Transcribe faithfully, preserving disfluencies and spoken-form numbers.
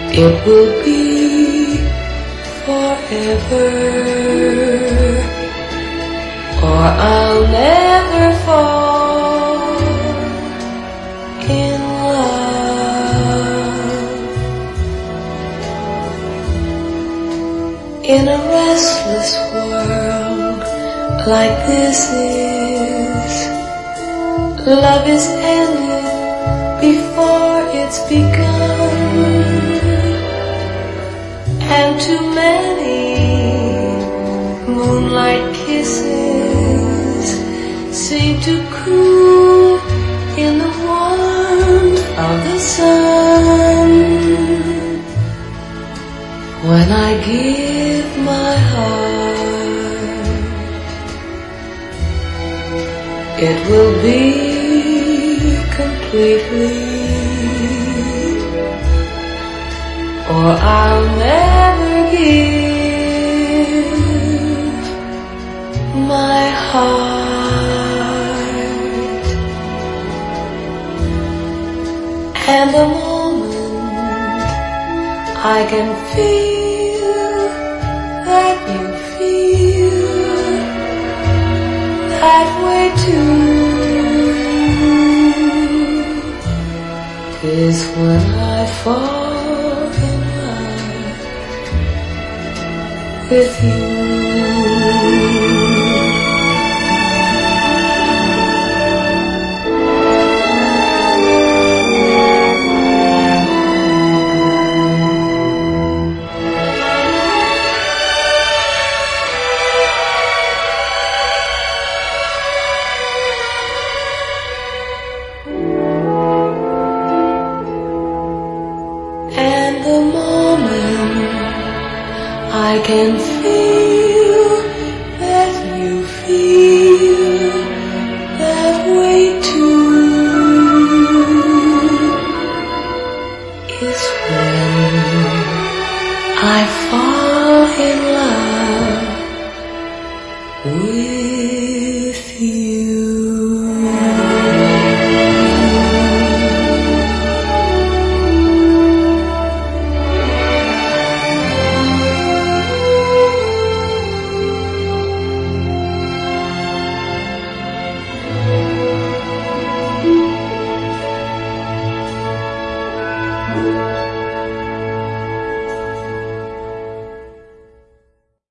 It will be forever, or I'll never fall in love. In a restless world like this is, love is ended before it's begun, and too many moonlight kisses seem to cool in the warmth of the sun. When I give my heart, it will be completely, or I'll never give my heart. And the moment I can feel that you feel that way too is when I fall in love with you. And the moment I can feel that you feel that way too is when I fall in love with you. Thank you.